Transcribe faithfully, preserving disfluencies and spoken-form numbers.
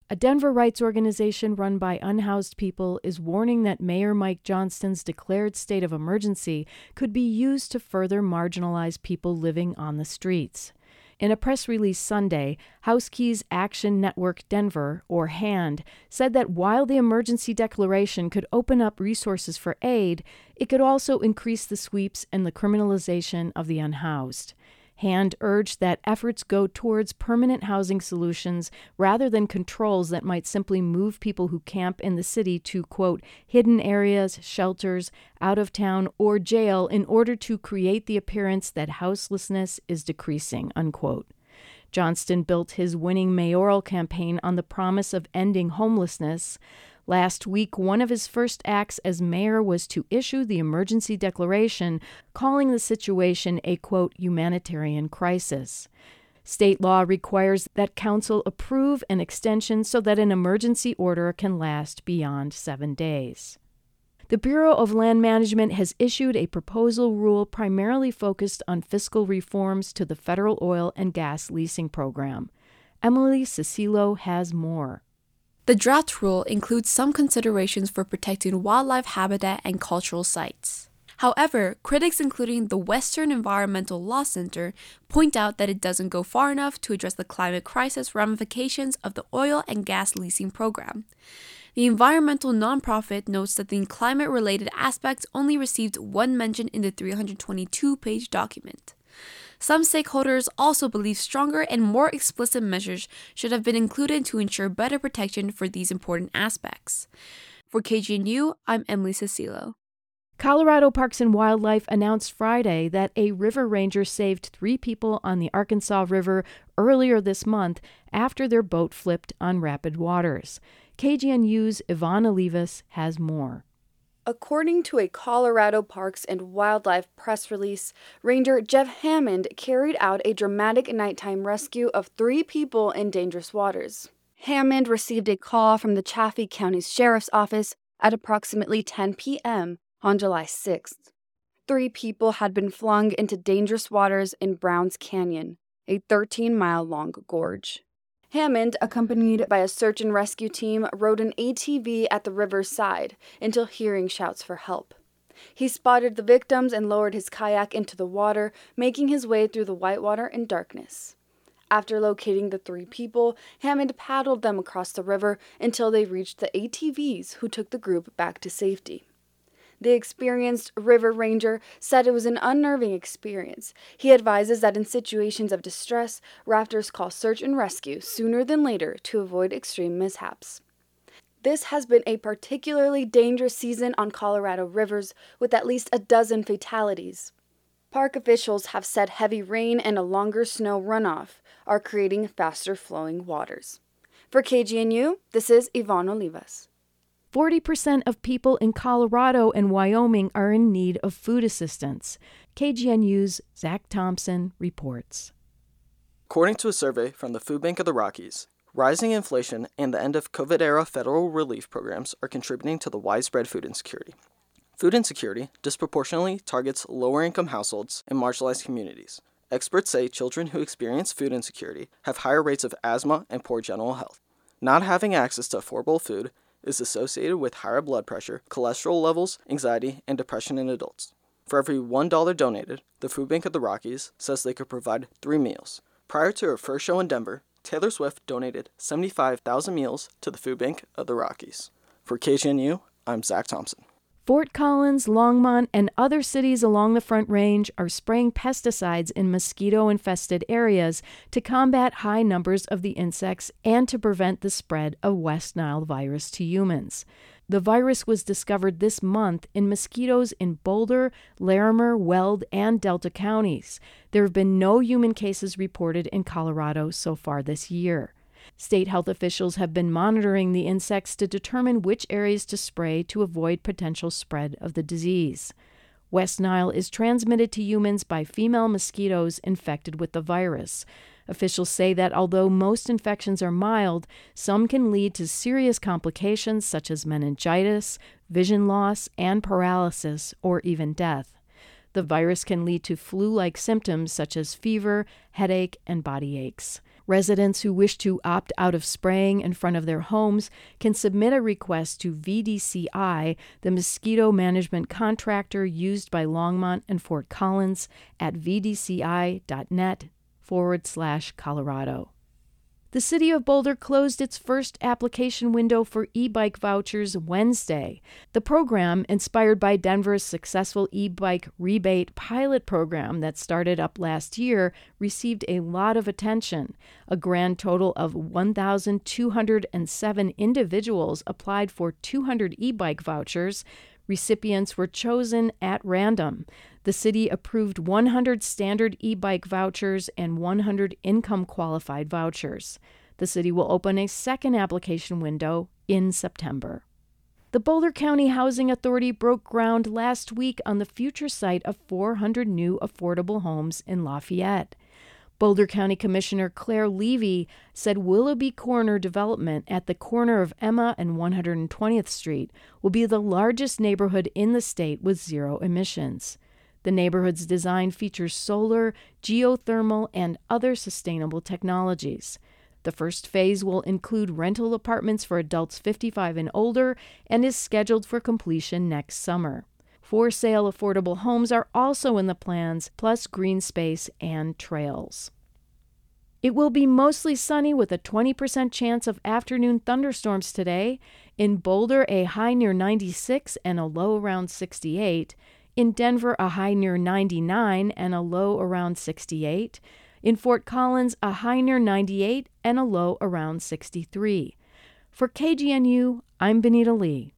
A Denver rights organization run by unhoused people is warning that Mayor Mike Johnston's declared state of emergency could be used to further marginalize people living on the streets. In a press release Sunday, House Keys Action Network Denver, or HAND, said that while the emergency declaration could open up resources for aid, it could also increase the sweeps and the criminalization of the unhoused. HAND urged that efforts go towards permanent housing solutions rather than controls that might simply move people who camp in the city to, quote, hidden areas, shelters, out of town, or jail in order to create the appearance that houselessness is decreasing, unquote. Johnston built his winning mayoral campaign on the promise of ending homelessness. Last week, one of his first acts as mayor was to issue the emergency declaration, calling the situation a, quote, humanitarian crisis. State law requires that council approve an extension so that an emergency order can last beyond seven days. The Bureau of Land Management has issued a proposal rule primarily focused on fiscal reforms to the federal oil and gas leasing program. Emily Cicillo has more. The draft rule includes some considerations for protecting wildlife habitat and cultural sites. However, critics including the Western Environmental Law Center point out that it doesn't go far enough to address the climate crisis ramifications of the oil and gas leasing program. The environmental nonprofit notes that the climate-related aspects only received one mention in the three hundred twenty-two page document. Some stakeholders also believe stronger and more explicit measures should have been included to ensure better protection for these important aspects. For K G N U, I'm Emily Cicillo. Colorado Parks and Wildlife announced Friday that a river ranger saved three people on the Arkansas River earlier this month after their boat flipped on rapid waters. K G N U's Yvonne Olivas has more. According to a Colorado Parks and Wildlife press release, Ranger Jeff Hammond carried out a dramatic nighttime rescue of three people in dangerous waters. Hammond received a call from the Chaffee County Sheriff's Office at approximately ten p.m. on July sixth. Three people had been flung into dangerous waters in Browns Canyon, a thirteen-mile-long gorge. Hammond, accompanied by a search and rescue team, rode an A T V at the river's side until hearing shouts for help. He spotted the victims and lowered his kayak into the water, making his way through the whitewater in darkness. After locating the three people, Hammond paddled them across the river until they reached the A T Vs, who took the group back to safety. The experienced river ranger said it was an unnerving experience. He advises that in situations of distress, rafters call search and rescue sooner than later to avoid extreme mishaps. This has been a particularly dangerous season on Colorado rivers, with at least a dozen fatalities. Park officials have said heavy rain and a longer snow runoff are creating faster flowing waters. For K G N U, this is Yvonne Olivas. forty percent of people in Colorado and Wyoming are in need of food assistance. K G N U's Zach Thompson reports. According to a survey from the Food Bank of the Rockies, rising inflation and the end of COVID-era federal relief programs are contributing to the widespread food insecurity. Food insecurity disproportionately targets lower-income households and marginalized communities. Experts say children who experience food insecurity have higher rates of asthma and poor general health. Not having access to affordable food is associated with higher blood pressure, cholesterol levels, anxiety, and depression in adults. For every one dollar donated, the Food Bank of the Rockies says they could provide three meals. Prior to her first show in Denver, Taylor Swift donated seventy-five thousand meals to the Food Bank of the Rockies. For K G N U, I'm Zach Thompson. Fort Collins, Longmont, and other cities along the Front Range are spraying pesticides in mosquito-infested areas to combat high numbers of the insects and to prevent the spread of West Nile virus to humans. The virus was discovered this month in mosquitoes in Boulder, Larimer, Weld, and Delta counties. There have been no human cases reported in Colorado so far this year. State health officials have been monitoring the insects to determine which areas to spray to avoid potential spread of the disease. West Nile is transmitted to humans by female mosquitoes infected with the virus. Officials say that although most infections are mild, some can lead to serious complications such as meningitis, vision loss, and paralysis, or even death. The virus can lead to flu-like symptoms such as fever, headache, and body aches. Residents who wish to opt out of spraying in front of their homes can submit a request to V D C I, the mosquito management contractor used by Longmont and Fort Collins, at vdci.net forward slash Colorado. The City of Boulder closed its first application window for e-bike vouchers Wednesday. The program, inspired by Denver's successful e-bike rebate pilot program that started up last year, received a lot of attention. A grand total of one thousand two hundred seven individuals applied for two hundred e-bike vouchers. Recipients were chosen at random. The city approved one hundred standard e-bike vouchers and one hundred income-qualified vouchers. The city will open a second application window in September. The Boulder County Housing Authority broke ground last week on the future site of four hundred new affordable homes in Lafayette. Boulder County Commissioner Claire Levy said Willoughby Corner development at the corner of Emma and one hundred twentieth Street will be the largest neighborhood in the state with zero emissions. The neighborhood's design features solar, geothermal, and other sustainable technologies. The first phase will include rental apartments for adults fifty-five and older and is scheduled for completion next summer. For sale affordable homes are also in the plans, plus green space and trails. It will be mostly sunny with a twenty percent chance of afternoon thunderstorms today. In Boulder, a high near ninety-six and a low around sixty-eight. In Denver, a high near ninety-nine and a low around sixty-eight. In Fort Collins, a high near ninety-eight and a low around sixty-three. For K G N U, I'm Benita Lee.